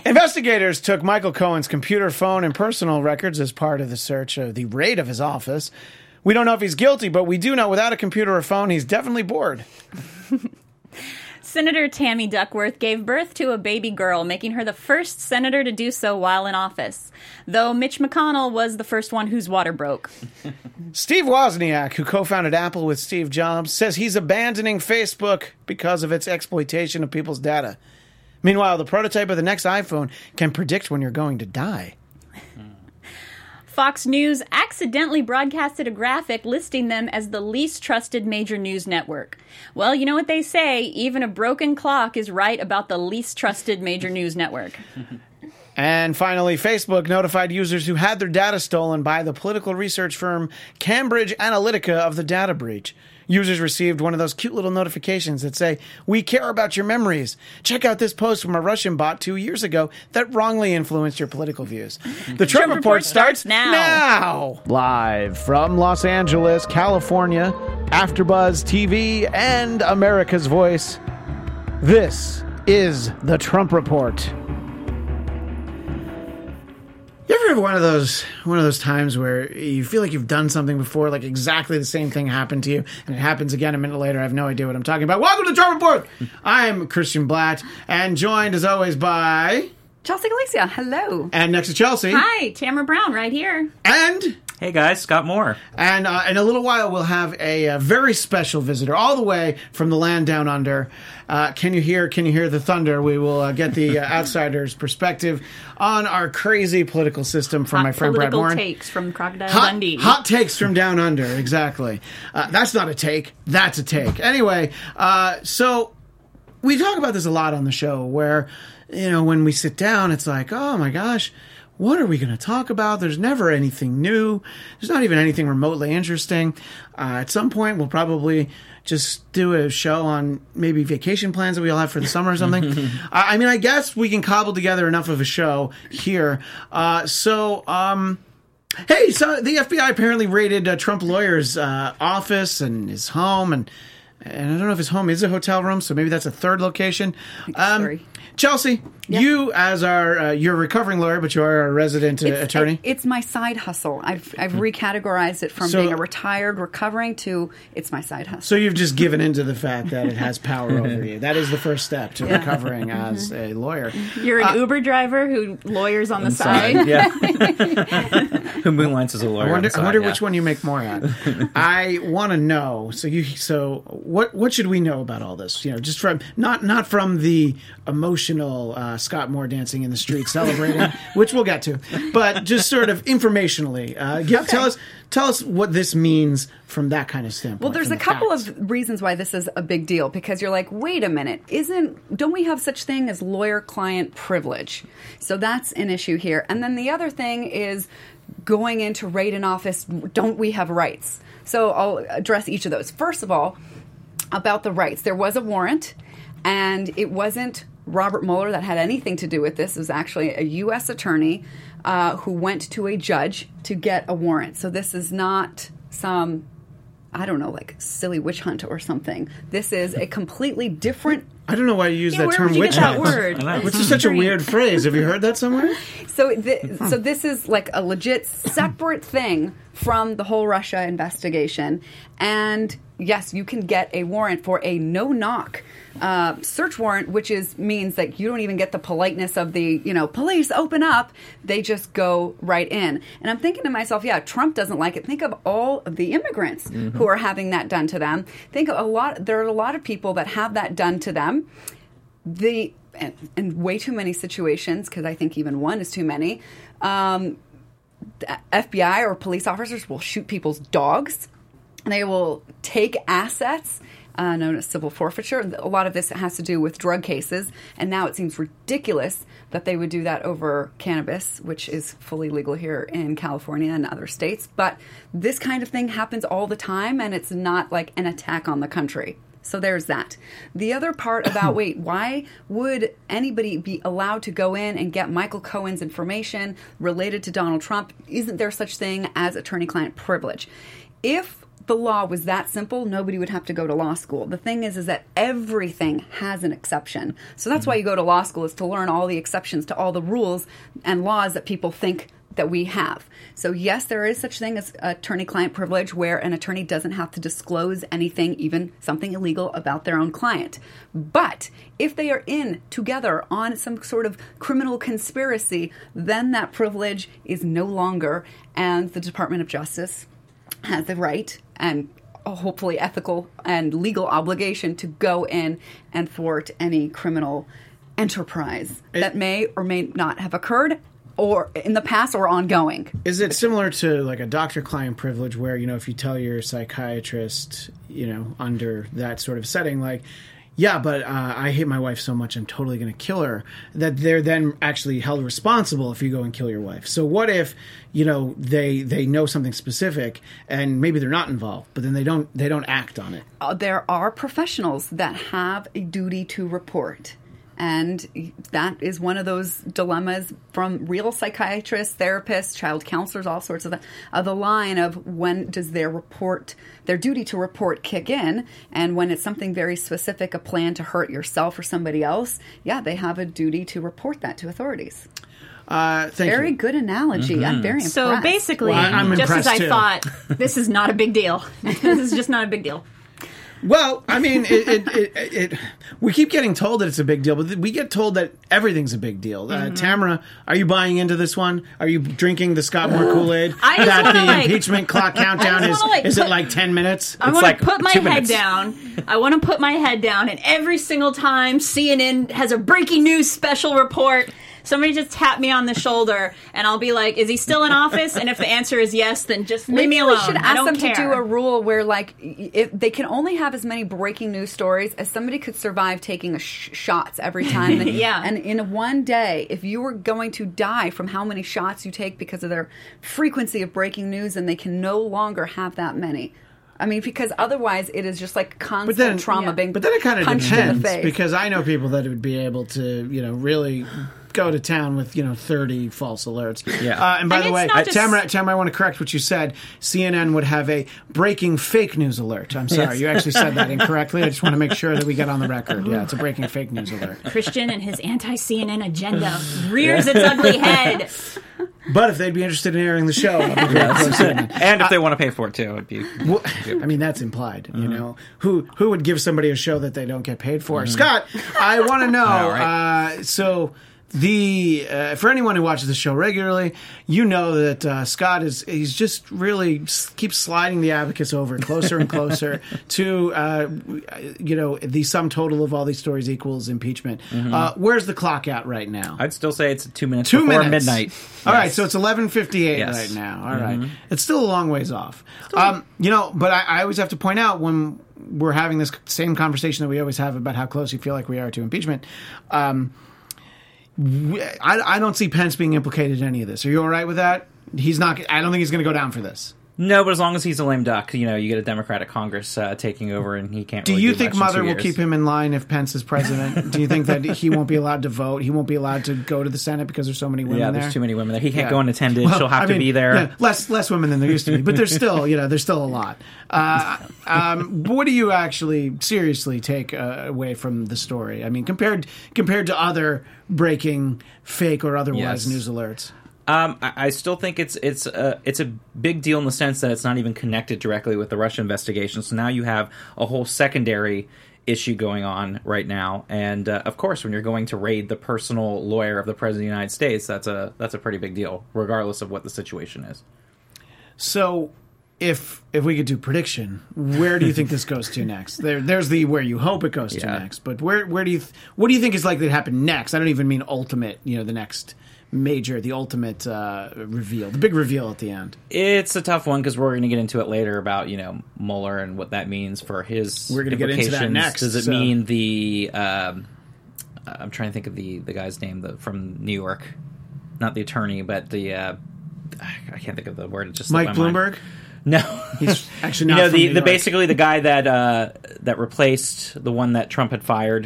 Investigators took Michael Cohen's computer, phone, and personal records as part of the search of the raid of his office. We don't know if he's guilty, but we do know without a computer or phone, he's definitely bored. Senator Tammy Duckworth gave birth to a baby girl, making her the first senator to do so while in office, though Mitch McConnell was the first one whose water broke. Steve Wozniak, who co-founded Apple with Steve Jobs, says he's abandoning Facebook because of its exploitation of people's data. Meanwhile, the prototype of the next iPhone can predict when you're going to die. Fox News accidentally broadcasted a graphic listing them as the least trusted major news network. Well, you know what they say, even a broken clock is right about the least trusted major news network. And finally, Facebook notified users who had their data stolen by the political research firm Cambridge Analytica of the data breach. Users received one of those cute little notifications that say, "We care about your memories. Check out this post from a Russian bot 2 years ago that wrongly influenced your political views." The Trump Report starts now. Live from Los Angeles, California, AfterBuzz TV, and America's Voice, this is the Trump Report. You ever have one of those times where you feel like you've done something before, like exactly the same thing happened to you, and it happens again a minute later? I have no idea what I'm talking about. Welcome to the Trump Report. I'm Christian Blatt, and joined as always by Chelsea Galicia. Hello. And next to Chelsea, Hi, Tamara Brown right here. And hey guys, Scott Moore. And in a little while we'll have a very special visitor all the way from the land down under. Can you hear the thunder? We will get the outsider's perspective on our crazy political system from my friend Brad Warren. Hot political takes from Crocodile Dundee. Hot takes from down under, exactly. That's not a take, that's a take. Anyway, so we talk about this a lot on the show where, you know, when we sit down, it's like, oh my gosh, what are we going to talk about? There's never anything new. There's not even anything remotely interesting. At some point, we'll probably just do a show on maybe vacation plans that we all have for the summer or something. I mean, I guess we can cobble together enough of a show here. Hey, so the FBI apparently raided Trump lawyer's office and his home, and I don't know if his home is a hotel room, so maybe that's a third location. Chelsea, you as you're a recovering lawyer, but you are a resident attorney. It's my side hustle. I've recategorized it from being a retired recovering to it's my side hustle. So you've just given into the fact that it has power over you. That is the first step to recovering as a lawyer. You're an Uber driver who lawyers on the side. Yeah. Who moonlights as a lawyer. I wonder which one you make more at. I want to know. So what should we know about all this? You know, just from not from the emotional Scott Moore dancing in the street celebrating, which we'll get to, but just sort of informationally. Tell us what this means from that kind of standpoint. Well, there's a couple of reasons why this is a big deal, because you're like, wait a minute, don't we have such thing as lawyer-client privilege? So that's an issue here. And then the other thing is going into raid an office, don't we have rights? So I'll address each of those. First of all, about the rights. There was a warrant, and it wasn't Robert Mueller that had anything to do with this. It was actually a U.S. attorney who went to a judge to get a warrant. So this is not some, I don't know, like silly witch hunt or something. This is a completely different... I don't know why you use that term, witch hunt. Which is such a weird phrase. Have you heard that somewhere? So this is like a legit separate thing from the whole Russia investigation. And yes, you can get a warrant for a no-knock search warrant, which means that you don't even get the politeness of the, police open up. They just go right in. And I'm thinking to myself, Trump doesn't like it. Think of all of the immigrants who are having that done to them. There are a lot of people that have that done to them. And way too many situations, because I think even one is too many, the FBI or police officers will shoot people's dogs. They will take assets, known as civil forfeiture. A lot of this has to do with drug cases, and now it seems ridiculous that they would do that over cannabis, which is fully legal here in California and other states. But this kind of thing happens all the time, and it's not like an attack on the country. So there's that. The other part about, why would anybody be allowed to go in and get Michael Cohen's information related to Donald Trump? Isn't there such thing as attorney-client privilege? If the law was that simple, nobody would have to go to law school. The thing is that everything has an exception. So that's why you go to law school, is to learn all the exceptions to all the rules and laws that people think that we have. So yes, there is such thing as attorney-client privilege, where an attorney doesn't have to disclose anything, even something illegal, about their own client. But if they are in together on some sort of criminal conspiracy, then that privilege is no longer, and the Department of Justice has the right and hopefully ethical and legal obligation to go in and thwart any criminal enterprise that may or may not have occurred, or in the past, or ongoing. Is it similar to like a doctor-client privilege where, if you tell your psychiatrist, under that sort of setting, like, yeah, but I hate my wife so much I'm totally going to kill her, that they're then actually held responsible if you go and kill your wife. So what if, they know something specific and maybe they're not involved, but then they don't act on it? There are professionals that have a duty to report. And that is one of those dilemmas from real psychiatrists, therapists, child counselors, all sorts of the line of when does their duty to report kick in, and when it's something very specific, a plan to hurt yourself or somebody else, they have a duty to report that to authorities. Very good analogy. Mm-hmm. I'm very impressed. So basically, I'm just as I too. thought, this is not a big deal. This is just not a big deal. Well, I mean, we keep getting told that it's a big deal, but we get told that everything's a big deal. Tamara, are you buying into this one? Are you drinking the Scott Moore Kool-Aid? That the impeachment clock countdown is it like 10 minutes? I want to put my head down. I want to put my head down, and every single time CNN has a breaking news special report, somebody just tap me on the shoulder, and I'll be like, is he still in office? And if the answer is yes, then just leave me alone. We should ask them to do a rule where, like, if they can only have as many breaking news stories as somebody could survive taking shots every time. Yeah. And in one day, if you were going to die from how many shots you take because of their frequency of breaking news, then they can no longer have that many. I mean, because otherwise it is just like constant trauma being punched in the face. But then it kind of depends, because I know people that would be able to, really go to town with 30 false alerts. Yeah. And by the way, Tamara, I want to correct what you said. CNN would have a breaking fake news alert. I'm sorry, you actually said that incorrectly. I just want to make sure that we get on the record. Yeah, it's a breaking fake news alert. Christian and his anti-CNN agenda rears its ugly head. But if they'd be interested in airing the show, I'll be very close to it. And if they want to pay for it too, it'd be. Well, I mean, that's implied. Who would give somebody a show that they don't get paid for? Scott, I want to know. Right. So for anyone who watches the show regularly, you know that Scott he's just really keeps sliding the abacus over closer and closer to the sum total of all these stories equals impeachment. Where's the clock at right now? I'd still say it's 2 minutes before midnight. All right, so it's 11:58 Yes. right now. All right, it's still a long ways off. But I always have to point out when we're having this same conversation that we always have about how close you feel like we are to impeachment. I don't see Pence being implicated in any of this. Are you all right with that? He's not. I don't think he's going to go down for this. No, but as long as he's a lame duck, you get a Democratic Congress taking over, and he can't. Do really you do think much in Mother 2 will years. keep him in line if Pence is president? Do you think that he won't be allowed to vote? He won't be allowed to go to the Senate because there's so many women there? Yeah, there's too many women there. He can't go unattended. She'll have to be there. Yeah, less women than there used to be, but there's still, there's still a lot. What do you actually seriously take away from the story? I mean, compared to other breaking, fake or otherwise news alerts. I still think it's a big deal in the sense that it's not even connected directly with the Russia investigation. So now you have a whole secondary issue going on right now, and of course, when you're going to raid the personal lawyer of the President of the United States, that's a pretty big deal, regardless of what the situation is. So, if we could do prediction, where do you think this goes to next? There's the where you hope it goes to next, but where do you what do you think is likely to happen next? I don't even mean ultimate, the next the ultimate reveal, the big reveal at the end. It's a tough one because we're going to get into it later about Mueller and what that means for his. We're going to get into that next. Does it mean the? I'm trying to think of the guy's name from New York, not the attorney, but the. I can't think of the word. It just Mike Bloomberg. No, he's actually not. Basically the guy that replaced the one that Trump had fired.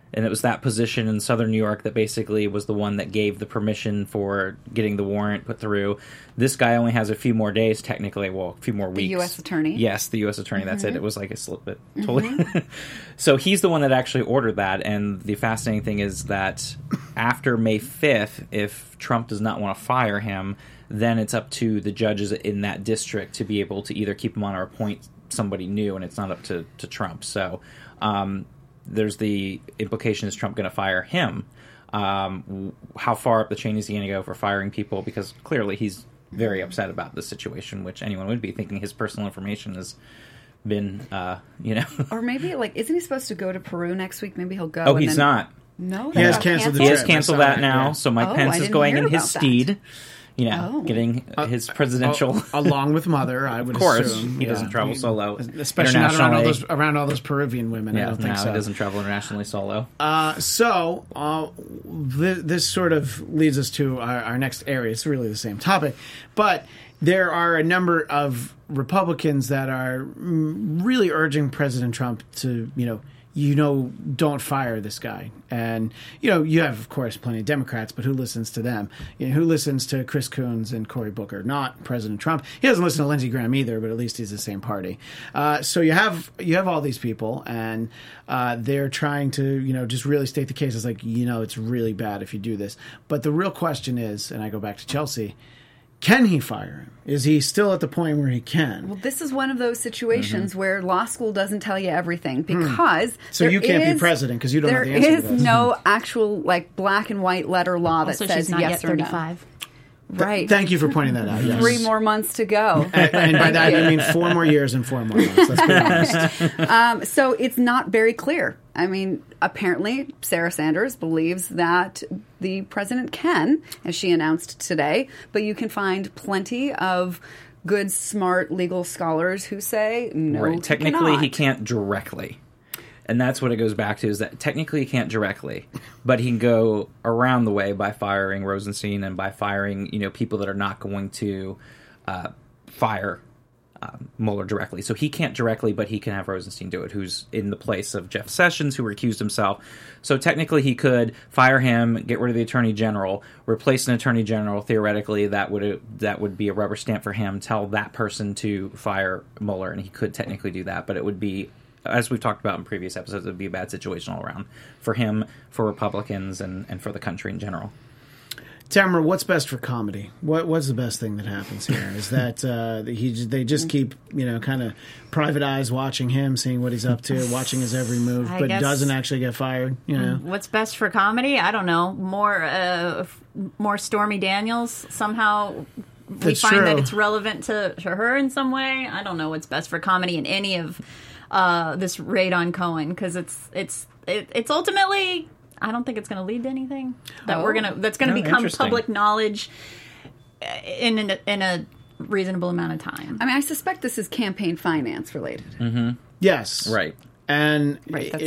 And it was that position in Southern New York that basically was the one that gave the permission for getting the warrant put through. This guy only has a few more days, technically. Well, a few more weeks. The U.S. attorney? Yes, the U.S. attorney. That's it. It was like a slip, but totally. So he's the one that actually ordered that. And the fascinating thing is that after May 5th, if Trump does not want to fire him, then it's up to the judges in that district to be able to either keep him on or appoint somebody new, and it's not up to Trump. So there's the implication, is Trump going to fire him? How far up the chain is he going to go for firing people? Because clearly he's very upset about this situation, which anyone would be, thinking his personal information has been, Or maybe, isn't he supposed to go to Peru next week? Maybe he'll go. Oh, he's not. No, He has canceled the He trip. has canceled that now, so Mike Pence I is didn't going hear in his about that. steed. Getting his presidential. Along with Mother, I would Of course, assume. he doesn't travel solo, Especially not around all those Peruvian women. I don't think so. He doesn't travel internationally solo. This sort of leads us to our next area. It's really the same topic, but there are a number of Republicans that are really urging President Trump to, don't fire this guy. And, you have, of course, plenty of Democrats, but who listens to them? Who listens to Chris Coons and Cory Booker? Not President Trump. He doesn't listen to Lindsey Graham either, but at least he's the same party. So you have all these people, and they're trying to, just really state the case as it's really bad if you do this. But the real question is, and I go back to Chelsea, can he fire him? Is he still at the point where he can? Well, this is one of those situations where law school doesn't tell you everything, because So you can't be president because you don't know the answer to There is no actual black and white letter law that Also, says she's not yes yet or no. 35. Right. Thank you for pointing that out. Yes. 3 more months to go. And by that I mean 4 more years and 4 more months. Let's be honest. So it's not very clear. I mean, apparently Sarah Sanders believes that the president can, as she announced today, but you can find plenty of good, smart legal scholars who say no. Right. Technically, cannot. he can't directly. And that's what it goes back to, is that technically he can't directly, but he can go around the way by firing Rosenstein and by firing, people that are not going to fire Mueller directly. So he can't directly, but he can have Rosenstein do it, who's in the place of Jeff Sessions, who recused himself. So technically he could fire him, get rid of the Attorney General, replace an Attorney General. Theoretically, that would be a rubber stamp for him, tell that person to fire Mueller, and he could technically do that, but it would be, as we've talked about in previous episodes, it would be a bad situation all around for him, for Republicans, and for the country in general. Tamara, what's best for comedy? What's the best thing that happens here? Is that they just keep, kind of private eyes watching him, seeing what he's up to, watching his every move, but doesn't actually get fired, What's best for comedy? I don't know. More Stormy Daniels. Somehow we find that it's relevant to her in some way. I don't know what's best for comedy in any of this raid on Cohen, because it's ultimately, I don't think it's going to lead to anything that's going to become public knowledge in a reasonable amount of time. I mean, I suspect this is campaign finance related. Mm-hmm. Yes, right, and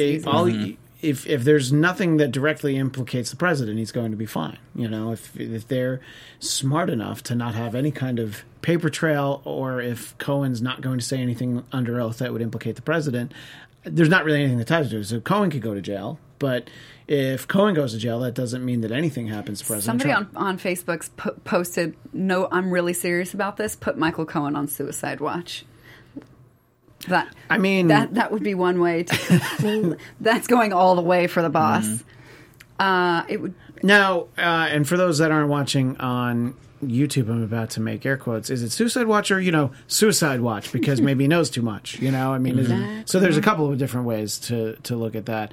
if there's nothing that directly implicates the president, he's going to be fine. If they're smart enough to not have any kind of paper trail, or if Cohen's not going to say anything under oath that would implicate the president, there's not really anything that ties to it. So Cohen could go to jail, but if Cohen goes to jail, that doesn't mean that anything happens to President Somebody Trump. on Facebook posted, "No, I'm really serious about this. Put Michael Cohen on suicide watch." That would be one way to. That's going all the way for the boss. Mm-hmm. It would now, and for those that aren't watching on YouTube, I'm about to make air quotes. Is it suicide watch or suicide watch? Because maybe he knows too much. So there's a couple of different ways to look at that.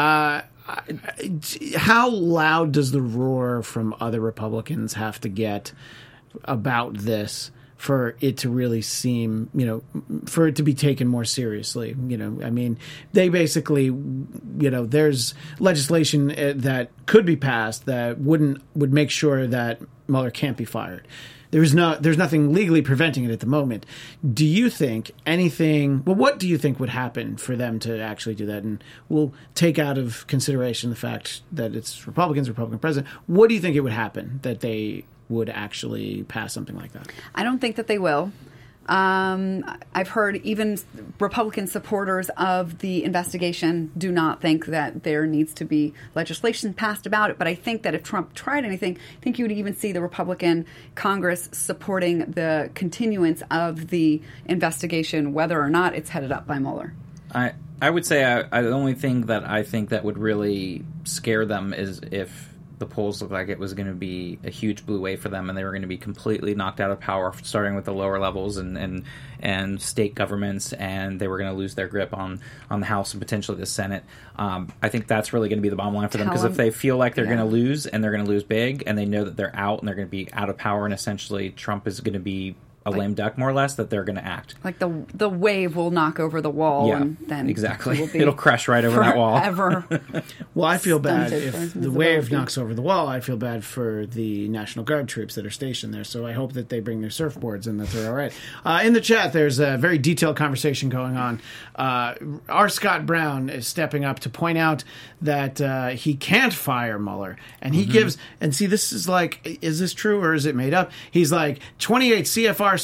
How loud does the roar from other Republicans have to get about this for it to really seem, for it to be taken more seriously? They basically, there's legislation that could be passed that would make sure that Mueller can't be fired. There's nothing legally preventing it at the moment. Do you think what do you think would happen for them to actually do that? And we'll take out of consideration the fact that it's Republican president. What do you think it would happen that they would actually pass something like that? I don't think that they will. I've heard even Republican supporters of the investigation do not think that there needs to be legislation passed about it. But I think that if Trump tried anything, I think you would even see the Republican Congress supporting the continuance of the investigation, whether or not it's headed up by Mueller. I would say the only thing that I think that would really scare them is if the polls look like it was going to be a huge blue wave for them and they were going to be completely knocked out of power, starting with the lower levels and state governments, and they were going to lose their grip on the House and potentially the Senate. I think that's really going to be the bottom line for them, because if they feel like they're going to lose, and they're going to lose big, and they know that they're out and they're going to be out of power, and essentially Trump is going to be a lame duck, more or less, that they're going to act. Like the wave will knock over the wall, and then exactly. It'll crash right over that wall. Well, I feel bad if the wave knocks over the wall. I feel bad for the National Guard troops that are stationed there, so I hope that they bring their surfboards and that they're all right. In the chat, there's a very detailed conversation going on. R. Scott Brown is stepping up to point out that he can't fire Mueller, and he gives, and see, this is like, is this true or is it made up? He's like, 28 CFR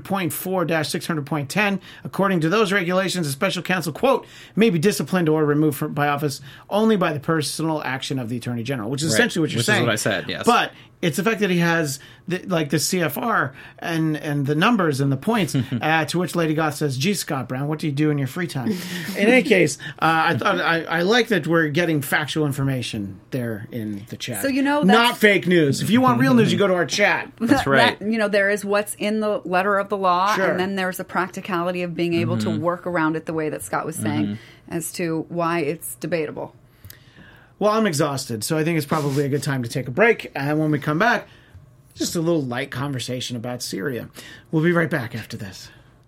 600.4-600.10, according to those regulations, a special counsel, quote, may be disciplined or removed by office only by the personal action of the Attorney General, which is essentially what you're saying. Which is what I said, yes. But it's the fact that he has the CFR and the numbers and the points, to which Lady Goth says, gee, Scott Brown, what do you do in your free time? In any case, I thought I like that we're getting factual information there in the chat. So, not fake news. If you want real news, you go to our chat. That's right. There is what's in the letter of the law, Sure. and then there's a practicality of being able to work around it the way that Scott was saying as to why it's debatable. Well, I'm exhausted, so I think it's probably a good time to take a break. And when we come back, just a little light conversation about Syria. We'll be right back after this.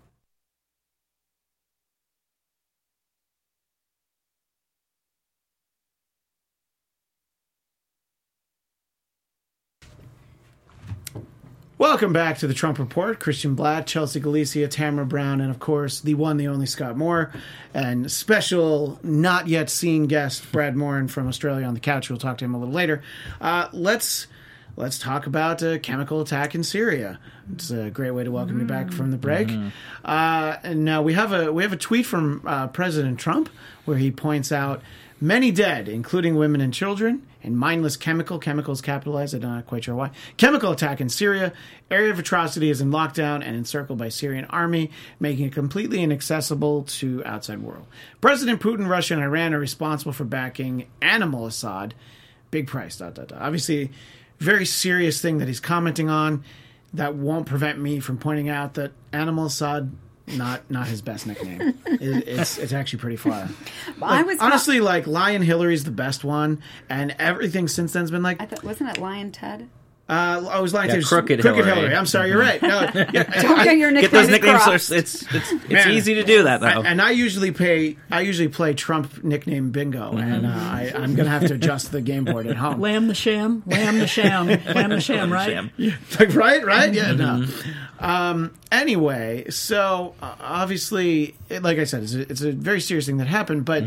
Welcome back to the Trump Report. Christian Blatt, Chelsea Galicia, Tamara Brown, and of course, the one, the only Scott Moore, and special, not yet seen guest, Brad Morin from Australia on the couch. We'll talk to him a little later. Let's talk about a chemical attack in Syria. It's a great way to welcome you back from the break. And now we have a tweet from President Trump where he points out many dead, including women and children, in mindless chemicals capitalized, I'm not quite sure why, chemical attack in Syria. Area of atrocity is in lockdown and encircled by Syrian army, making it completely inaccessible to outside world. President Putin, Russia, and Iran are responsible for backing Animal Assad. Big price, ... Obviously, very serious thing that he's commenting on. That won't prevent me from pointing out that Animal Assad, not his best nickname. It's actually pretty far. Honestly, like Lion Hillary's the best one, and everything since then's been like. Wasn't it Lion Ted? I was lying to Crooked Hillary. I'm sorry, you're right. No, Don't get your nicknames. Get those nicknames. It's easy to do that though. And I usually play Trump nickname bingo, and I'm gonna have to adjust the game board at home. Lamb the sham, lamb the sham, lamb the sham, right? Right? Yeah, no. Anyway, so obviously, like I said, it's a very serious thing that happened, but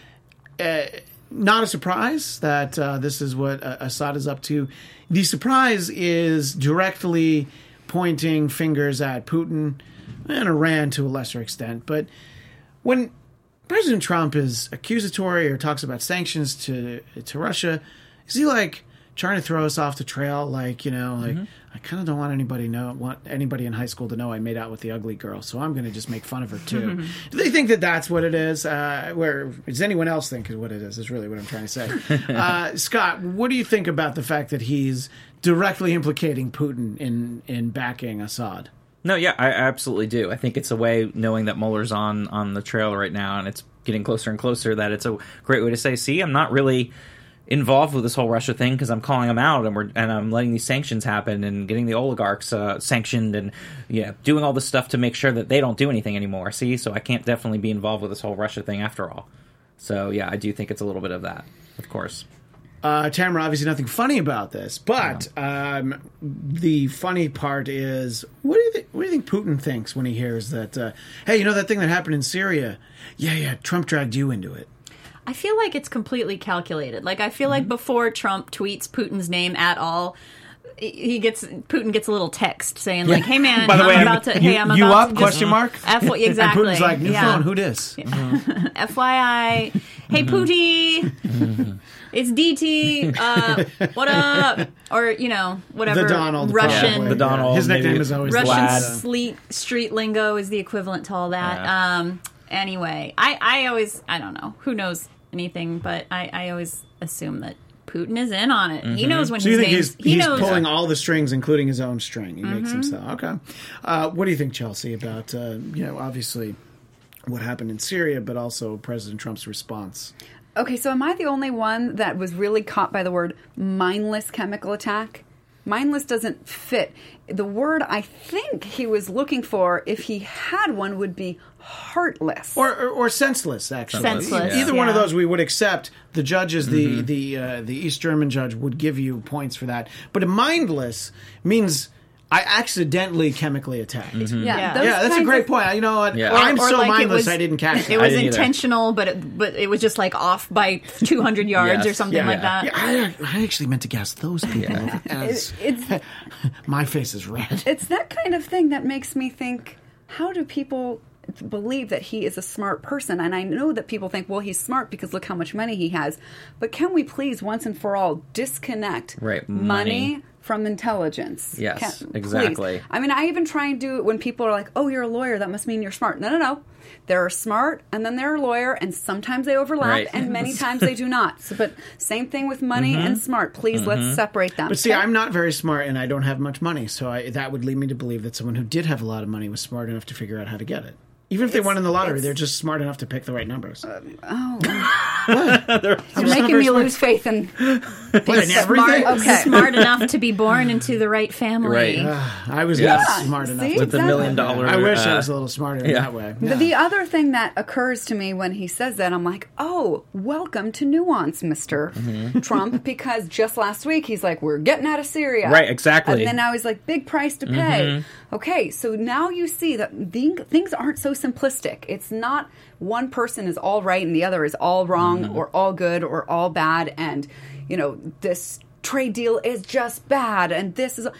not a surprise that this is what Assad is up to. The surprise is directly pointing fingers at Putin and Iran to a lesser extent. But when President Trump is accusatory or talks about sanctions to Russia, is he like trying to throw us off the trail? Like, I kind of don't want anybody in high school to know I made out with the ugly girl, so I'm going to just make fun of her too. Do they think that that's what it is? Where does anyone else think is what it is really what I'm trying to say. Scott, what do you think about the fact that he's directly implicating Putin in backing Assad? No, yeah, I absolutely do. I think it's a way, knowing that Mueller's on the trail right now and it's getting closer and closer, that it's a great way to say, see, I'm not really involved with this whole Russia thing because I'm calling them out and I'm letting these sanctions happen and getting the oligarchs sanctioned and doing all this stuff to make sure that they don't do anything anymore. See, so I can't definitely be involved with this whole Russia thing after all. So yeah, I do think it's a little bit of that, of course. Tamara, obviously nothing funny about this, but the funny part is, what do you think Putin thinks when he hears that? Hey, that thing that happened in Syria? Yeah, Trump dragged you into it. I feel like it's completely calculated. Like, I feel like before Trump tweets Putin's name at all, Putin gets a little text saying like, "Hey man, By the way, I'm about to. Hey, I'm you about up? to just Question mark. exactly. And Putin's like, new yeah. phone. Who dis? FYI, hey Pootie, it's DT. What up? Or whatever. The Donald. Russian. probably. The Donald, His nickname maybe is always Russian Vlad. street lingo is the equivalent to all that. Yeah. Anyway, I always, I don't know, who knows anything, but I always assume that Putin is in on it. He knows when So you his think name's... he's knows. pulling all the strings, including his own string. He makes himself okay. What do you think, Chelsea, about obviously what happened in Syria, but also President Trump's response? Okay, so am I the only one that was really caught by the word mindless chemical attack? Mindless doesn't fit. The word I think he was looking for, if he had one, would be heartless. Or senseless, actually. Senseless, Either one of yeah. those we would accept. The judges, the East German judge, would give you points for that. But a mindless means I accidentally chemically attacked. Yeah, Yeah. those Yeah, that's a kinds great of- point. You know what? Yeah. I'm Or so like it mindless was- I didn't catch It it. was didn't either. intentional, but it was just like off by 200 yards Yes. or something like that. Yeah, I actually meant to gas those people. As, It's my face is red. it's that kind of thing that makes me think, how do people believe that he is a smart person? And I know that people think, well, he's smart because look how much money he has. But can we please once and for all disconnect Right, money money from intelligence? Yes, Please. exactly. I mean, I even try and do it when people are like, oh, you're a lawyer, that must mean you're smart. No. They're smart, and then they're a lawyer, and sometimes they overlap, Right. and many times they do not. So, but same thing with money and smart. Please, let's separate them. But see, I'm not very smart, and I don't have much money, so that would lead me to believe that someone who did have a lot of money was smart enough to figure out how to get it. Even if they won in the lottery, they're just smart enough to pick the right numbers. You're making me lose faith in What, in everything? Okay. Smart enough to be born into the right family. Right. I was Yeah. not smart enough. See? to With the Exactly. $1 million. I wish I was a little smarter in yeah. that way. The other thing that occurs to me when he says that, I'm like, oh, welcome to nuance, Mr. Trump, because just last week he's like, we're getting out of Syria. Right, exactly. And then now he's like, big price to pay. Okay, so now you see that things aren't so simplistic. It's not one person is all right and the other is all wrong or all good or all bad. And, this trade deal is just bad. And this is,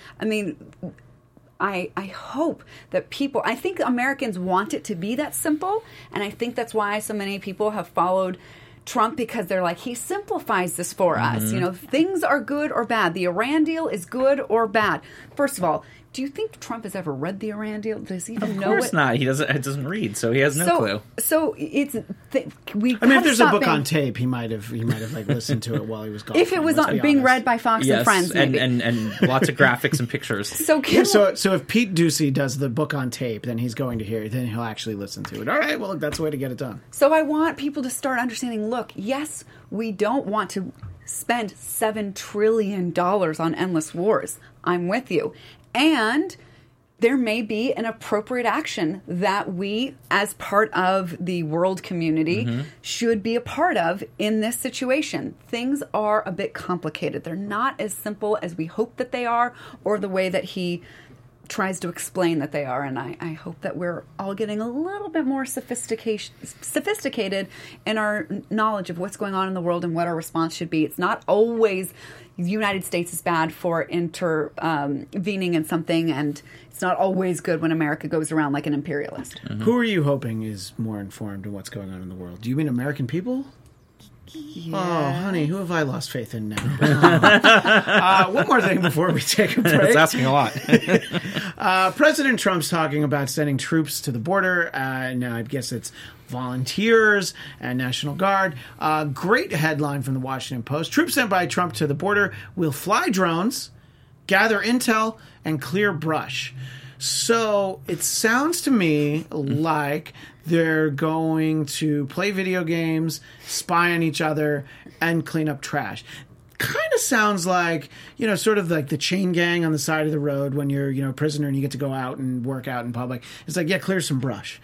I hope that people, I think Americans want it to be that simple. And I think that's why so many people have followed Trump, because they're like, he simplifies this for us. Things are good or bad. The Iran deal is good or bad. First of all, do you think Trump has ever read the Iran deal? Does he even Of know course it? not. He doesn't read, so he has no clue. So it's we. I mean, if there's a stop book being, on tape, he might have like listened to it while he was gone. if it was being read by Fox and Yes, Friends, maybe. and lots of graphics and pictures. so Yeah, can so if Pete Ducey does the book on tape, then he's going to hear it. Then he'll actually listen to it. All right, well, that's the way to get it done. So I want people to start understanding, look, yes, we don't want to spend $7 trillion on endless wars. I'm with you. And there may be an appropriate action that we, as part of the world community, should be a part of in this situation. Things are a bit complicated. They're not as simple as we hope that they are, or the way that he tries to explain that they are. And I hope that we're all getting a little bit more sophisticated in our knowledge of what's going on in the world and what our response should be. It's not always the United States is bad for intervening in something, and it's not always good when America goes around like an imperialist. Who are you hoping is more informed in what's going on in the world? Do you mean American people? Yeah. Oh, honey, who have I lost faith in now? One more thing before we take a break. It's asking a lot. President Trump's talking about sending troops to the border. Now, I guess it's volunteers and National Guard. Great headline from the Washington Post. Troops sent by Trump to the border will fly drones, gather intel, and clear brush. So it sounds to me like they're going to play video games, spy on each other, and clean up trash. Kind of sounds like, sort of like the chain gang on the side of the road when you're, a prisoner and you get to go out and work out in public. It's like, yeah, clear some brush.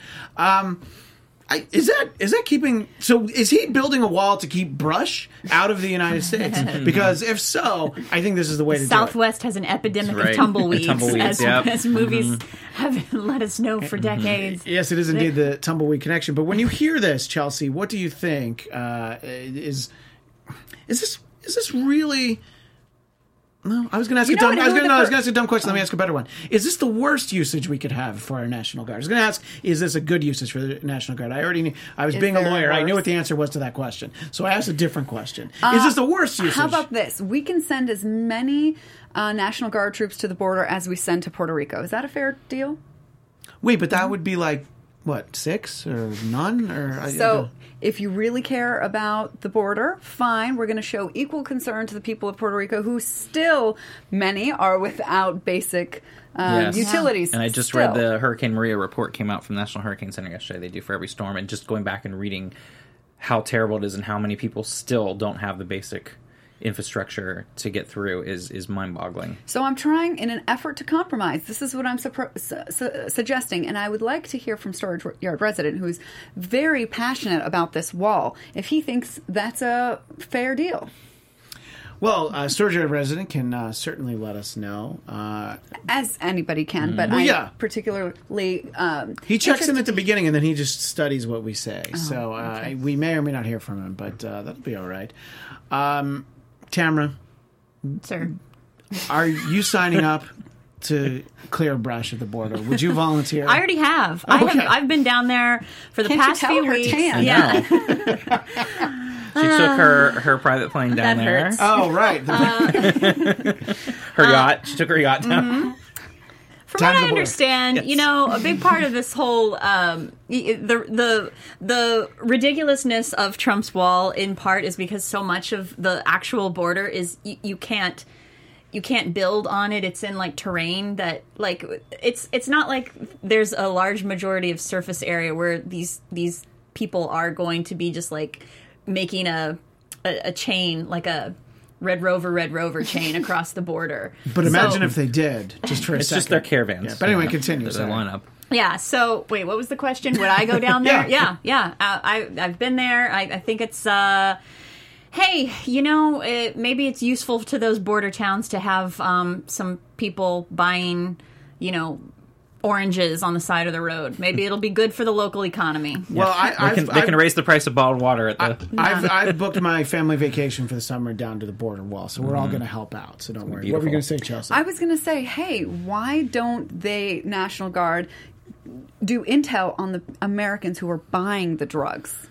Is that keeping... So is he building a wall to keep brush out of the United States? Because if so, I think this is the way to Southwest has an epidemic That's right. of tumbleweeds, Tumbleweeds, yep. as movies have let us know for decades. do it. Yes, it is indeed the tumbleweed connection. But when you hear this, Chelsea, what do you think? Is this really No, I was going to ask You a know dumb. what, I was who going the to ask a dumb question. Let me ask a better one. Is this the worst usage we could have for our National Guard? I was going to ask, is this a good usage for the National Guard? I already knew. I was being a there lawyer. I knew worse? what the answer was to that question, so I asked a different question. Is this the worst usage? How about this? We can send as many National Guard troops to the border as we send to Puerto Rico. Is that a fair deal? Wait, but that would be like what, 6 or none or So, if you really care about the border, fine. We're going to show equal concern to the people of Puerto Rico, who still, many are without basic Yes. utilities. And I just read the Hurricane Maria report came out from National Hurricane Center yesterday. They do for every storm, and just going back and reading how terrible it is and how many people still don't have the basic infrastructure to get through is mind-boggling. So I'm trying in an effort to compromise. This is what I'm suggesting, and I would like to hear from Storage Yard resident who's very passionate about this wall, if he thinks that's a fair deal. Well, Storage Yard resident can certainly let us know. As anybody can, but Well, I'm yeah. particularly He checks in interested at the to- beginning, and then he just studies what we say. So okay. we may or may not hear from him, but that'll be all right. Tamara, Sir. are you signing up to clear brush at the border? Would you volunteer? I already have. Okay. I've been down there for the Can't you past tell few her weeks. tan? Yeah. She took her private plane down That there. hurts. Oh, right. Her yacht. She took her yacht down. From Time what to I board. understand, Yes. you know, a big part of this whole the ridiculousness of Trump's wall, in part, is because so much of the actual border is you can't build on it. It's in like terrain that like it's not like there's a large majority of surface area where these people are going to be just like making a chain, like a Red Rover chain across the border. But imagine So- if they did, just for a It's second. just their caravans. Yeah, but anyway, continue. They Sorry. line up. Yeah. So wait, what was the question? Would I go down there? Yeah. Yeah. I've been there. I think it's. Hey, you know, maybe it's useful to those border towns to have some people buying, you know, oranges on the side of the road. Maybe it'll be good for the local economy. Well, They can raise the price of bottled water at the. I've booked my family vacation for the summer down to the border wall, so we're all going to help out. So don't worry. What were you Beautiful. going to say, Chelsea? I was going to say, hey, why don't they, National Guard, do intel on the Americans who are buying the drugs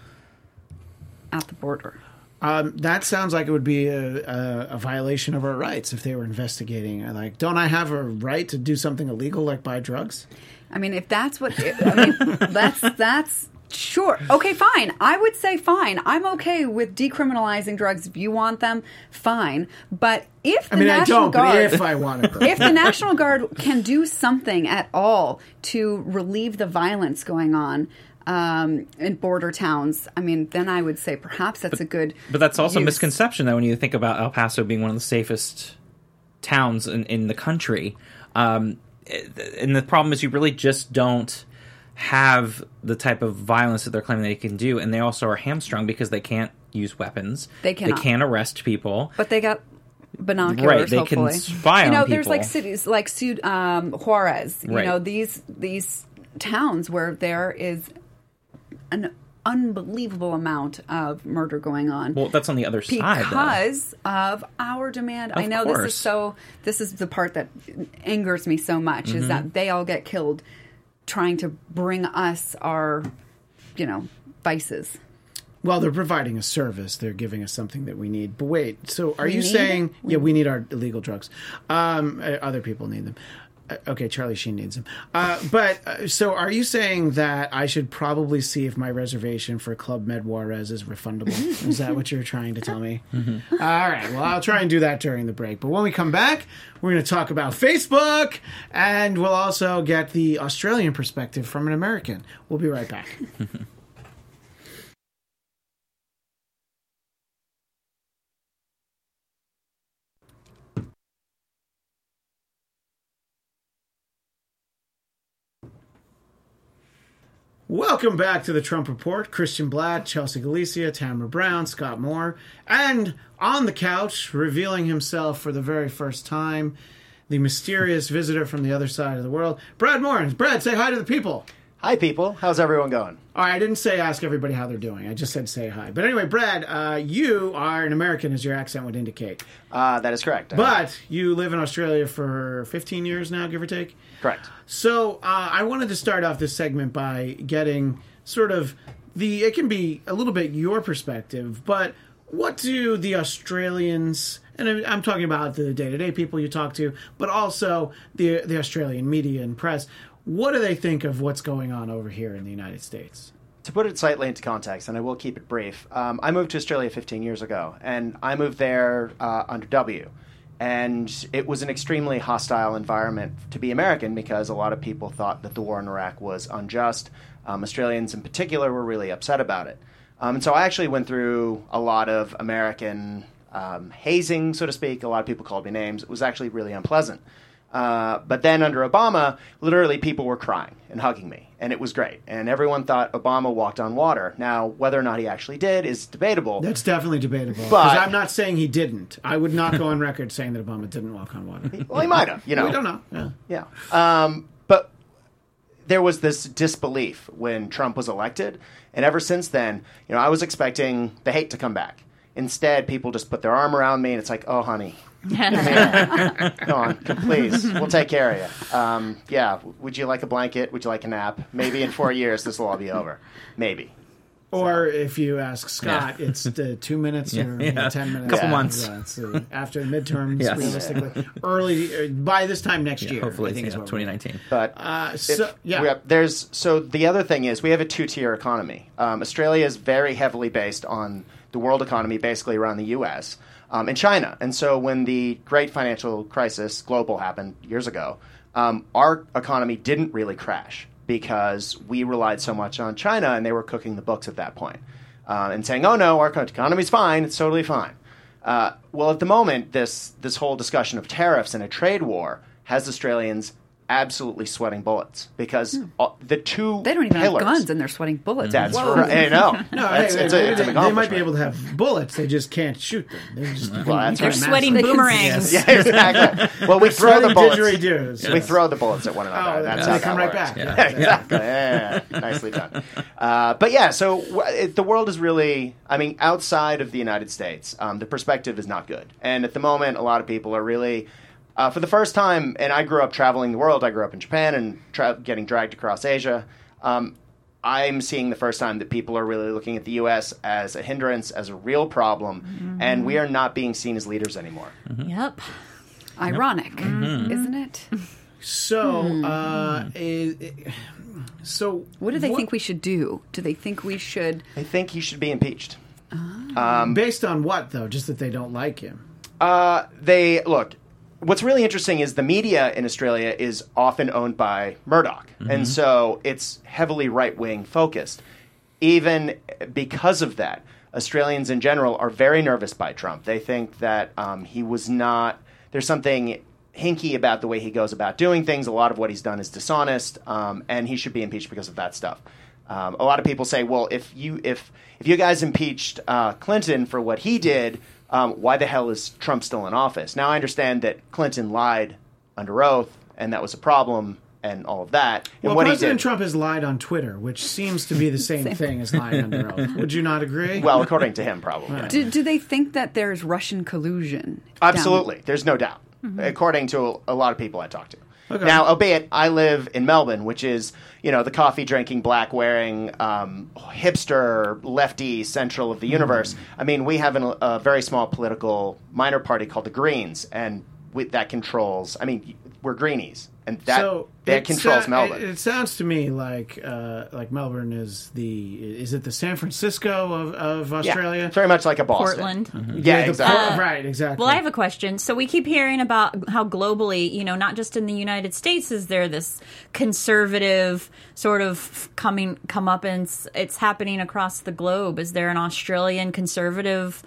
at the border? That sounds like it would be a violation of our rights if they were investigating. Like, don't I have a right to do something illegal like buy drugs? I mean, if that's what, I mean, that's sure. Okay, fine. I would say fine. I'm okay with decriminalizing drugs if you want them. Fine, but if the I mean, I National don't, Guard, but if I wanted them. if the National Guard can do something at all to relieve the violence going on in border towns, I mean, then I would say perhaps that's a good. But that's also a use. misconception, though, when you think about El Paso being one of the safest towns in the country. And the problem is you really just don't have the type of violence that they're claiming they can do. And they also are hamstrung because they can't use weapons. They cannot. They can't arrest people. But they got binoculars. Right, they can hopefully. spy on there's people. like cities like Juarez. You Right. know, these towns where there is an unbelievable amount of murder going on. Well, that's on the other side, though. Because of our demand. I Of know course. this is the part that angers me so much, Mm-hmm. is that they all get killed trying to bring us our, vices. Well, they're providing a service. They're giving us something that we need. But wait, so are you need saying... Yeah, we need our illegal drugs. Other people need them. Okay, Charlie Sheen needs them. So are you saying that I should probably see if my reservation for Club Med Juarez is refundable? Is that what you're trying to tell me? Mm-hmm. All right, well, I'll try and do that during the break. But when we come back, we're going to talk about Facebook, and we'll also get the Australian perspective from an American. We'll be right back. Welcome back to the Trump Report. Christian Blatt, Chelsea Galicia, Tamara Brown, Scott Moore, and on the couch, revealing himself for the very first time, the mysterious visitor from the other side of the world, Brad Moore. Brad, say hi to the people. Hi, people. How's everyone going? All right, I didn't say ask everybody how they're doing. I just said say hi. But anyway, Brad, you are an American, as your accent would indicate. That is correct. But you live in Australia for 15 years now, give or take? Correct. So I wanted to start off this segment by getting sort of it can be a little bit your perspective, but what do the Australians, and I'm talking about the day-to-day people you talk to, but also the Australian media and press, what do they think of what's going on over here in the United States? To put it slightly into context, and I will keep it brief, I moved to Australia 15 years ago, and I moved there under W. And it was an extremely hostile environment to be American because a lot of people thought that the war in Iraq was unjust. Australians in particular were really upset about it. And so I actually went through a lot of American hazing, so to speak. A lot of people called me names. It was actually really unpleasant. But then under Obama, literally people were crying and hugging me, and it was great. And everyone thought Obama walked on water. Now, whether or not he actually did is debatable. That's definitely debatable. But- Because I'm not saying he didn't. I would not go on record saying that Obama didn't walk on water. Well, he might have, you know. We don't know. Yeah. Yeah. But there was this disbelief when Trump was elected, and ever since then, you know, I was expecting the hate to come back. Instead, people just put their arm around me, and it's like, oh, honey, come on, please, we'll take care of you. Yeah, would you like a blanket? Would you like a nap? Maybe in 4 years, this will all be over. Maybe. Or if you ask Scott, it's 2 minutes or 10 minutes. Couple months. After the midterms, Yes. realistically. Early, by this time next year. Hopefully, I think it's is what 2019. But so the other thing is we have a two-tier economy. Australia is very heavily based on the world economy, basically around the U.S. And China. And so when the great financial crisis, global, happened years ago, our economy didn't really crash because we relied so much on China, and they were cooking the books at that point and saying, "Oh no, our economy's fine; it's totally fine." Well, at the moment, this whole discussion of tariffs and a trade war has Australians absolutely sweating bullets because the two They don't even pillars, have guns, and they're sweating bullets. That's Whoa. right. I know. No, It's an they accomplishment. might be able to have bullets. They just can't shoot them. They just, Well, that's They're right. sweating They can- boomerangs. Yeah, exactly. Well, we throw the Sweating bullets. didgeridoos. We throw the bullets at one another. Oh, That's they how come that right works. back. Yeah, exactly. Yeah, nicely done. But yeah, so the world is really, I mean, outside of the United States, the perspective is not good. And at the moment, a lot of people are really, for the first time, and I grew up traveling the world. I grew up in Japan and getting dragged across Asia. I'm seeing the first time that people are really looking at the U.S. as a hindrance, as a real problem, and we are not being seen as leaders anymore. Yep. Ironic, isn't it? So, so What do they think we should do? Do they think we should? I think he should be impeached. based on what though? Just that they don't like him. They look. What's really interesting is the media in Australia is often owned by Murdoch, and so it's heavily right-wing focused. Even because of that, Australians in general are very nervous by Trump. They think that he was not. There's something hinky about the way he goes about doing things. A lot of what he's done is dishonest, and he should be impeached because of that stuff. A lot of people say, well, if you guys impeached Clinton for what he did, why the hell is Trump still in office? Now, I understand that Clinton lied under oath, and that was a problem, and all of that. And Well, what President he did, Trump has lied on Twitter, which seems to be the same thing as lying under oath. Would you not agree? well, according to him, probably. Do they think that there's Russian collusion? Absolutely. There's no doubt, according to a lot of people I talk to. Okay. Now, albeit I live in Melbourne, which is, the coffee-drinking, black-wearing, hipster, lefty central of the universe. I mean, we have a very small political minor party called the Greens, and that controls, we're greenies, and that controls Melbourne. It sounds to me like Melbourne is it the San Francisco of Australia? Yeah, very much like a Boston. Portland. Yeah, exactly. Right, exactly. Well, I have a question. So we keep hearing about how globally, not just in the United States, is there this conservative sort of come up, and it's happening across the globe. Is there an Australian conservative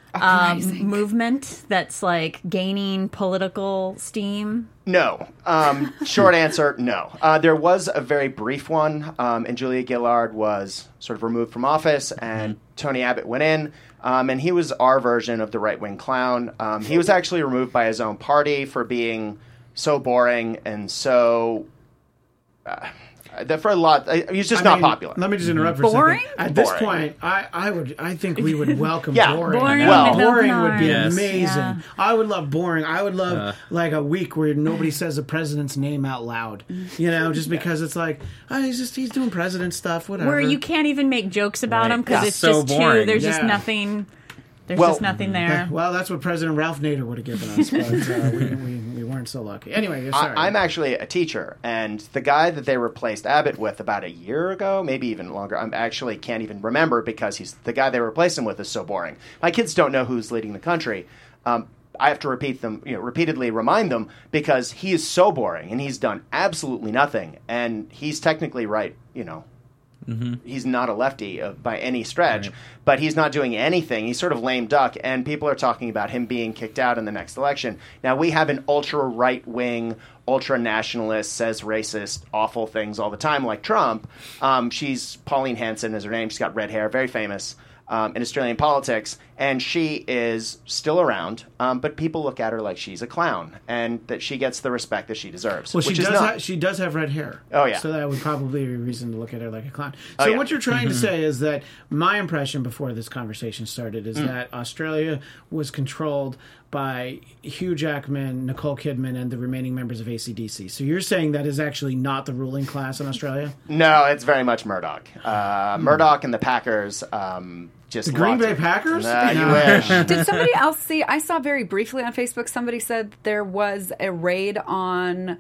movement that's like gaining political steam? No. Short answer, no. There was a very brief one, and Julia Gillard was sort of removed from office, and Tony Abbott went in, and he was our version of the right-wing clown. He was actually removed by his own party for being so boring and so... For a lot, he's just not popular. Let me just interrupt for Boring? a second. At this Boring. point, I think we would welcome Yeah. boring. Boring Well, with Boring open would be arms. amazing. Yeah. I would love boring. I would love like a week where nobody says the president's name out loud. You know, just because it's like, oh, he's doing president stuff, whatever. Where you can't even make jokes about him because Yeah. it's So just too. boring. There's just Yeah. nothing. There's Well, just nothing there. Well, that's what President Ralph Nader would have given us, but we weren't so lucky. Anyway, sorry. I'm actually a teacher, and the guy that they replaced Abbott with about a year ago, maybe even longer, I actually can't even remember because he's the guy they replaced him with is so boring. My kids don't know who's leading the country. I have to repeatedly remind them because he is so boring and he's done absolutely nothing, and he's technically right, He's not a lefty by any stretch, but he's not doing anything. He's sort of lame duck, and people are talking about him being kicked out in the next election. Now, we have an ultra-right-wing, ultra-nationalist, says racist, awful things all the time, like Trump. She's Pauline Hanson is her name. She's got red hair, very famous in Australian politics, and she is still around, but people look at her like she's a clown, and that she gets the respect that she deserves, Well, which is not. she does have red hair. Oh, yeah. So that would probably be a reason to look at her like a clown. Oh, So yeah. what you're trying to say is that my impression before this conversation started is that Australia was controlled by Hugh Jackman, Nicole Kidman, and the remaining members of AC/DC. So you're saying that is actually not the ruling class in Australia? No, it's very much Murdoch. Murdoch and the Packers. Just The Green lots Bay of- Packers? Nah, you No. wish. Did somebody else see? I saw very briefly on Facebook. Somebody said there was a raid on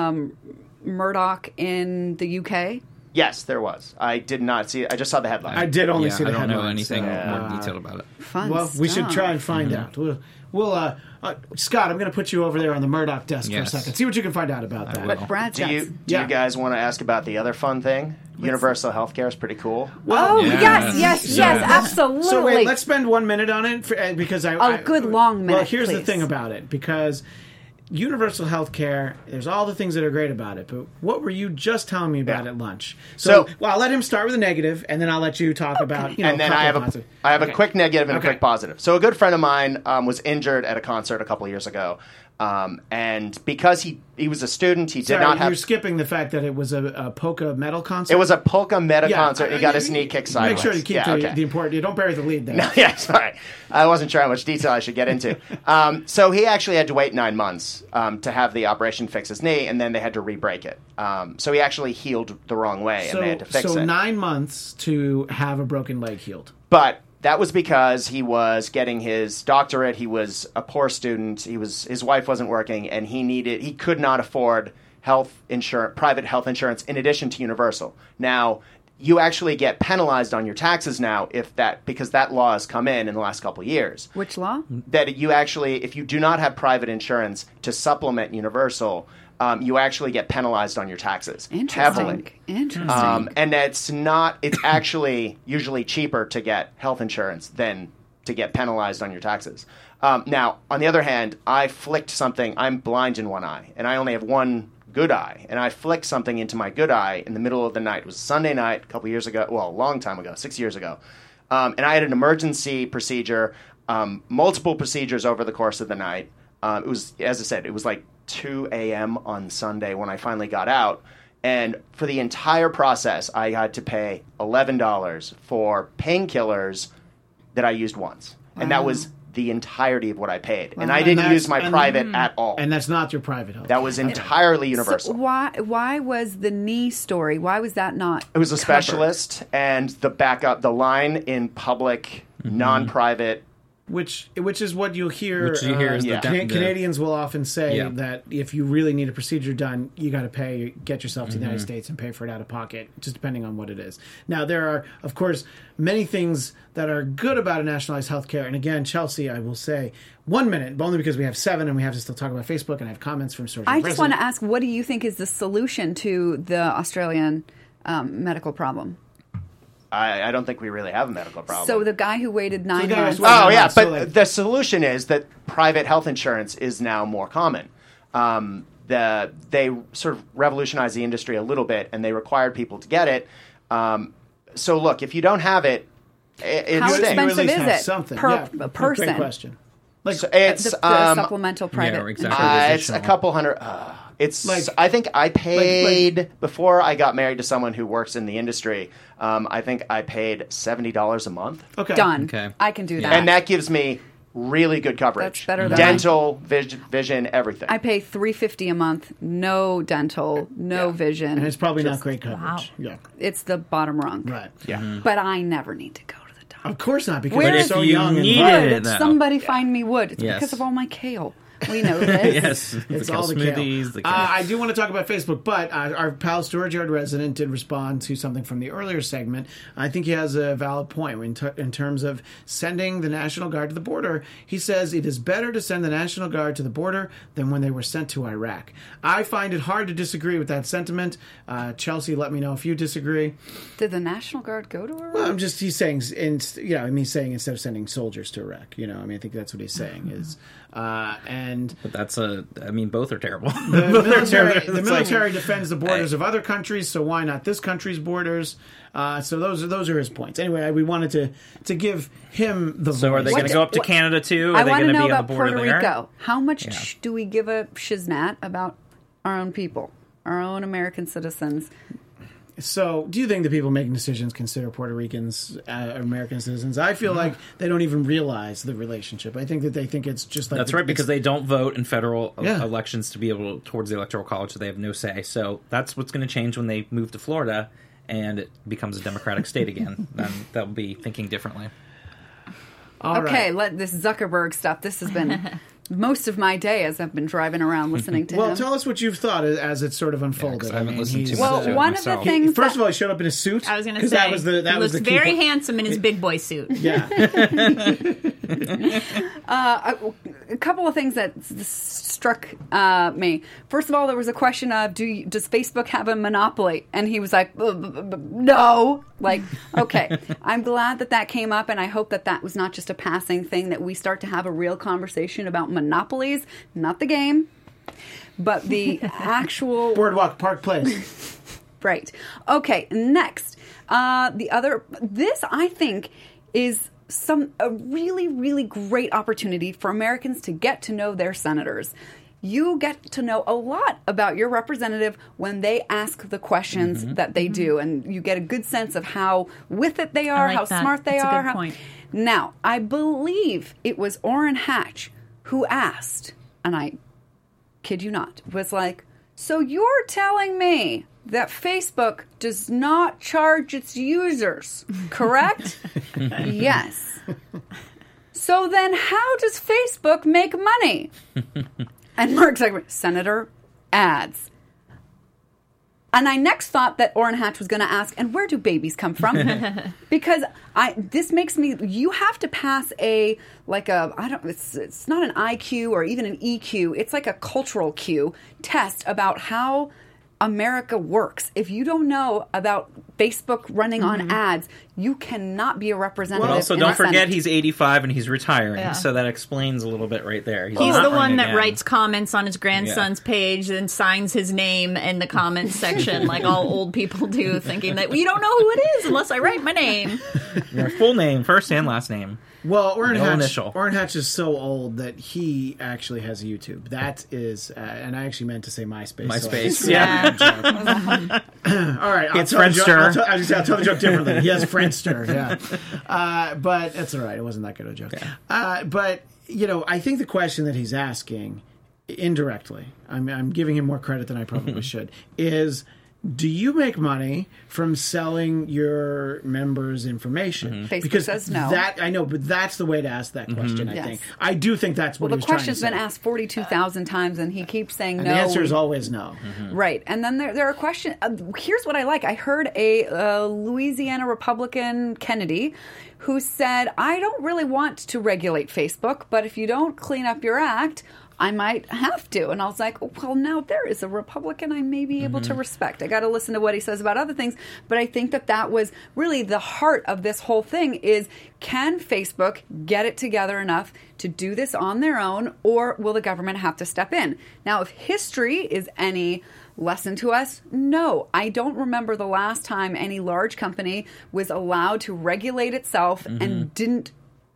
Murdoch in the UK. Yes, there was. I did not see it. I just saw the headline. I did only Yeah, see the I don't know headlines, anything so, more detailed about it. Fun. Well, we should stuff. try and find out. We'll Scott, I'm going to put you over there on the Murdoch desk Yes. for a second. See what you can find out about that. will. But Brad's do got. you Yeah. guys want to ask about the other fun thing? Universal healthcare is pretty cool. Oh Yeah. yes, So- absolutely. So wait, let's spend 1 minute on it because good long minute, Well, here's the please. thing about it, because universal health care, there's all the things that are great about it, but what were you just telling me about Yeah. at lunch? So- well, I'll let him start with a negative, and then I'll let you talk about, And then a I have couple a positive. I have Okay. a quick negative and Okay. a quick positive. So a good friend of mine was injured at a concert a couple of years ago, and because he was a student, he Sorry, did not have. you're skipping the fact that it was a polka metal concert. It was a polka meta Yeah, concert. He got his knee kicked sideways. Make sure you keep Yeah, okay. the important. You don't bury the lead there. No, yeah, sorry. I wasn't sure how much detail I should get into. So he actually had to wait 9 months to have the operation fix his knee, and then they had to re-break it. So he actually healed the wrong way, and they had to fix it. 9 months to have a broken leg healed. But that was because he was getting his doctorate. He was a poor student. His wife wasn't working, and he could not afford private health insurance in addition to universal. Now, you actually get penalized on your taxes now because that law has come in the last couple of years. Which law? That you actually, if you do not have private insurance to supplement universal, you actually get penalized on your taxes heavily. Interesting. And it's actually usually cheaper to get health insurance than to get penalized on your taxes. Now, on the other hand, I flicked something. I'm blind in one eye, and I only have one good eye. And I flicked something into my good eye in the middle of the night. It was a Sunday night a couple years ago. Well, a long time ago, 6 years ago. And I had an emergency procedure, multiple procedures over the course of the night. It was, as I said, it was like 2 a.m. on Sunday when I finally got out. And for the entire process, I had to pay $11 for painkillers that I used once. And that was the entirety of what I paid. And I didn't use my private at all. And that's not your private health. That was entirely universal. So why was the knee story? Why was that not? It was a covered? specialist, and the line in public, non-private. Which is what you'll hear. Which you hear is yeah. Canadians will often say Yeah. that if you really need a procedure done, you got to get yourself to the United States and pay for it out of pocket, just depending on what it is. Now, there are, of course, many things that are good about a nationalized healthcare. And again, Chelsea, I will say 1 minute, only because we have 7 and we have to still talk about Facebook, and I have comments from Sergeant I just want to ask, what do you think is the solution to the Australian medical problem? I don't think we really have a medical problem. So the guy who waited 9 the guy months. who's waiting- Oh yeah, So, but like- the solution is that private health insurance is now more common. They sort of revolutionized the industry a little bit, and they required people to get it. So look, if you don't have it, it How stinks. expensive You at least is have it something. per Yeah, person? Great question. Like So it's The supplemental private. Yeah, exactly. it's a couple hundred. It's Like- I think I paid before I got married to someone who works in the industry. I think I paid $70 a month, okay. Done. Okay. I can do that. and that gives me really good coverage. That's better than dental, vision, everything. I pay $350 a month, no dental, no vision. And it's probably not great coverage. Yeah. It's the bottom rung. Right. yeah. But I never need to go to the doctor. Of course not, because Where they're is- so If you young and need vibrant. it, though. Somebody find me wood. It's Yes. because of all my kale. We know this. Yes, It's the all the smoothies. kale. The kale. I do want to talk about Facebook, but our pal Storage Yard Resident did respond to something from the earlier segment. I think he has a valid point in terms of sending the National Guard to the border. He says it is better to send the National Guard to the border than when they were sent to Iraq. I find it hard to disagree with that sentiment. Chelsea, let me know if you disagree. Did the National Guard go to Iraq? Well, he's saying, he's saying instead of sending soldiers to Iraq, I think that's what he's saying is, and But that's both are terrible. the military defends the borders of other countries, so why not this country's borders? So those are his points. Anyway, we wanted to give him the voice. So are they going to go up to Canada too? Are I they want going to to know be on about the border Puerto there? Rico. How much do we give a shiznat about our own people, our own American citizens? So, do you think the people making decisions consider Puerto Ricans American citizens? I feel like they don't even realize the relationship. I think that they think it's just like That's right, because they don't vote in federal Yeah. elections to be able towards the Electoral College, so they have no say. So that's what's going to change when they move to Florida and it becomes a Democratic state again. Then they'll be thinking differently. All Okay, right. let this Zuckerberg stuff. This has been most of my day as I've been driving around listening to Well, him. tell us what you've thought as it sort of unfolded. 'cause I haven't listened he's- too much well, to it one of the myself. things First that- of all, he showed up in a suit. I was going to 'cause say, that was the he looks key very point. handsome in his big boy suit. Yeah. a couple of things that struck me. First of all, there was a question of does Facebook have a monopoly? And he was like, no. Like, okay. I'm glad that came up, and I hope that was not just a passing thing, that we start to have a real conversation about monopolies, not the game, but the actual... Boardwalk Park Place. Right. Okay, next. This I think is a really, really great opportunity for Americans to get to know their senators. You get to know a lot about your representative when they ask the questions that they do, and you get a good sense of how with it they are, like how that. smart they That's a are. good point. Now, I believe it was Orrin Hatch who asked, and I kid you not, was like, so you're telling me that Facebook does not charge its users, correct? Yes. So then how does Facebook make money? And Mark Zuckerberg, Senator, ads. And I next thought that Orrin Hatch was going to ask, and where do babies come from? Because this makes me, you have to pass it's not an IQ or even an EQ. It's like a cultural Q test about how America works. If you don't know about Facebook running on ads, you cannot be a representative. But also, in don't the Senate. forget he's 85 and he's retiring, Yeah. so that explains a little bit right there. He's not the one running that again. writes comments on his grandson's page and signs his name in the comments section, like all old people do, thinking that you don't know who it is unless I write my name. Your full name, first and last name. Well, Orrin No Hatch, initial. Orrin Hatch is so old that he actually has a YouTube. That is, and I actually meant to say MySpace. MySpace, So yeah. All right, It's I'll Friendster. tell the joke differently. He has Friendster, yeah. But that's all right. It wasn't that good a joke. But I think the question that he's asking, indirectly, I'm giving him more credit than I probably should, is, do you make money from selling your members' information? Facebook says no. I know, but that's the way to ask that question. I Yes. think. I do think that's what Well, he the was trying to question's say. been asked 42,000 times, and he keeps saying And no. the answer is always no. Right. And then there are questions. Here's what I like. I heard a Louisiana Republican, Kennedy, who said, I don't really want to regulate Facebook, but if you don't clean up your act, I might have to. And I was like, well, now there is a Republican I may be able to respect. I got to listen to what he says about other things. But I think that was really the heart of this whole thing is, can Facebook get it together enough to do this on their own, or will the government have to step in? Now, if history is any lesson to us, no. I don't remember the last time any large company was allowed to regulate itself and didn't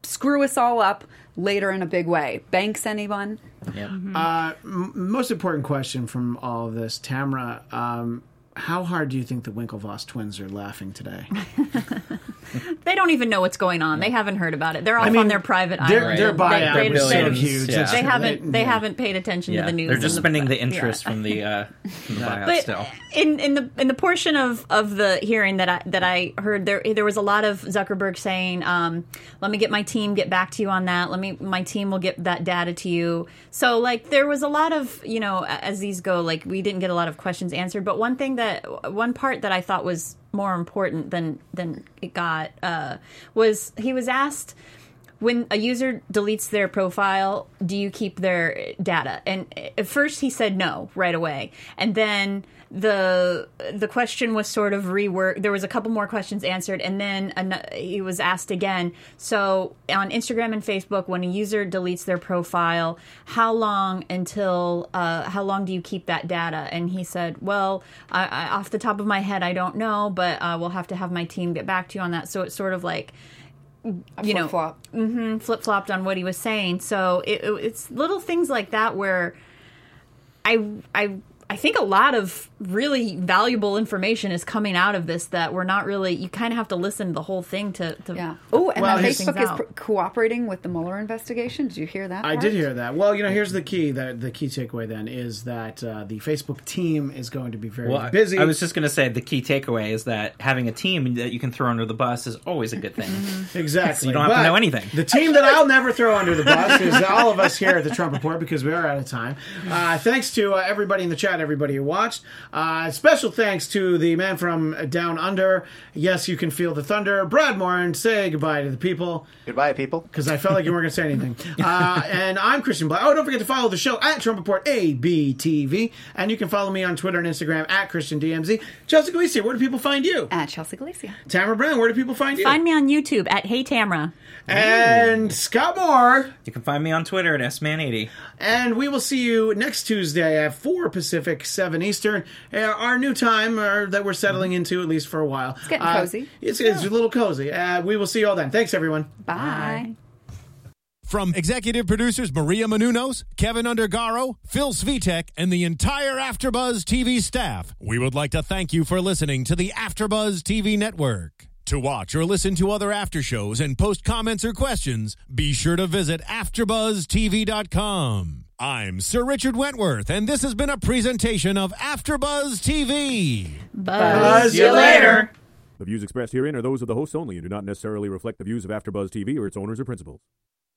screw us all up later in a big way. Banks, anyone? Yeah. Most important question from all of this, Tamara. How hard do you think the Winklevoss twins are laughing today? They don't even know what's going on. They haven't heard about it. They're off on their private island. Their buyout They- was so billions, huge. yeah. It's They true. haven't paid attention to the news. They're just and spending the interest yeah. from the buyout But still. in the portion of the hearing that I heard, there was a lot of Zuckerberg saying, "Let me get my team, get back to you on that. My team will get that data to you." So like there was a lot of, as these go, like we didn't get a lot of questions answered. But one part that I thought was more important than it got was he was asked, when a user deletes their profile, do you keep their data? And at first he said no right away. And then the question was sort of reworked. There was a couple more questions answered, and then he was asked again. So on Instagram and Facebook, when a user deletes their profile, how long do you keep that data? And he said, well, I off the top of my head, I don't know, but we'll have to have my team get back to you on that. So it's sort of like, Flip-flop. flip-flopped on what he was saying. So it's little things like that where I think a lot of really valuable information is coming out of this that we're not really. You kind of have to listen to the whole thing to. Yeah. Oh, and Well, then his- Facebook is cooperating with the Mueller investigation. Did you hear that? I part? did hear that. Well, here's the key. The key takeaway then is that the Facebook team is going to be very busy. I was just going to say the key takeaway is that having a team that you can throw under the bus is always a good thing. Exactly. You don't have to But know anything. The team that I'll never throw under the bus is all of us here at the Trump Report, because we are out of time. Thanks to everybody in the chat, everybody who watched. Special thanks to the man from Down Under. Yes, you can feel the thunder. Brad Morin, say goodbye to the people. Goodbye, people. Because I felt like you weren't going to say anything. And I'm Christian Black. Oh, don't forget to follow the show at Trump Report ABTV. And you can follow me on Twitter and Instagram at ChristianDMZ. Chelsea Galicia, where do people find you? At Chelsea Galicia. Tamara Brown, where do people find you? Find me on YouTube at Hey Tamra. And Scott Moore. You can find me on Twitter at SMan80. And we will see you next Tuesday at 4 Pacific, 7 Eastern. Our new time that we're settling into, at least for a while. It's getting cozy. It's a little cozy. We will see you all then. Thanks, everyone. Bye. From executive producers Maria Menounos, Kevin Undergaro, Phil Svitek, and the entire AfterBuzz TV staff, we would like to thank you for listening to the AfterBuzz TV network. To watch or listen to other after shows and post comments or questions, be sure to visit AfterBuzzTV.com. I'm Sir Richard Wentworth, and this has been a presentation of AfterBuzz TV. Buzz you later. The views expressed herein are those of the hosts only and do not necessarily reflect the views of AfterBuzz TV or its owners or principals.